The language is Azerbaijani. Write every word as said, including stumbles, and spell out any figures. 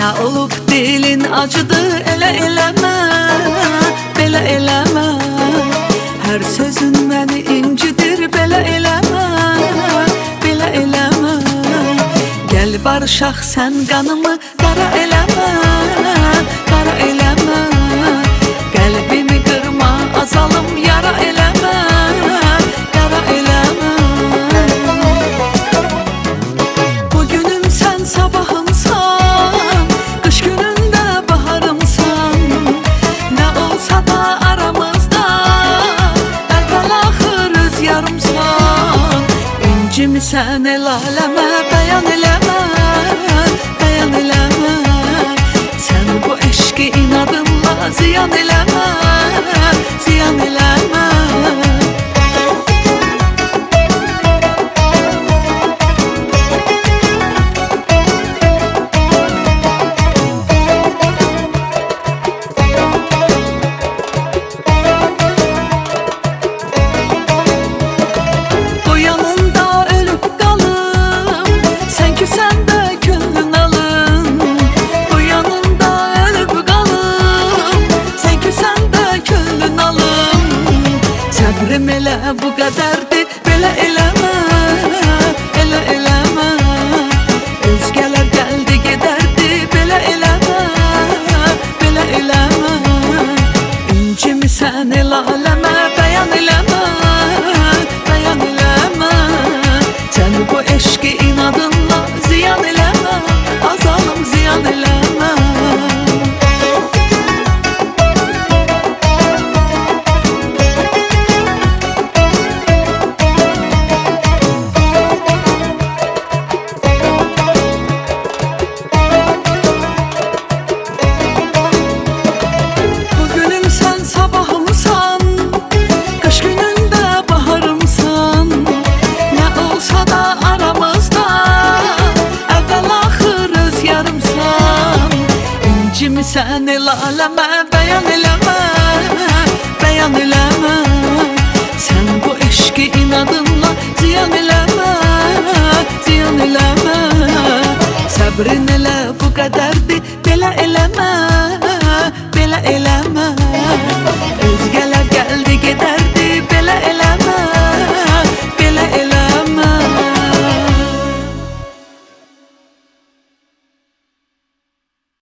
Nə olub dilin acıdı, elə eləmə, belə eləmə. Hər sözün məni incidir, belə eləmə, belə eləmə. Gəl barışaq, sən qanımı qara eləmə, qara eləmə. Qəlbimi qırma, azalım yara eləmə, yara eləmə. Bugünüm sən, sabahımsan, qış günündə baharımsan. Nə olsa da aramızda, əvvəl-axır rüzgarımsan. İncimisən el aləmə, bəyan eləmə, bəyan eləmə. Sən bu eşqi inadınla ziyan eləmə, ziyan eləmə. Səbrim elə bu qədərdir, belə eləmə, elə eləmə. Özgələr gəldi gedərdi, belə eləmə, belə eləmə. İncimisən el aləmə, bəyan eləmə, bəyan eləmə. Sən bu eşqi inadınla ziyan eləmə, azalım ziyan eləmə. Sən el aləmə, bəyan eləmə, bəyan eləmə. Sən bu eşqi inadınla ziyan eləmə, ziyan eləmə. Səbrin elə bu qədərdir, belə eləmə.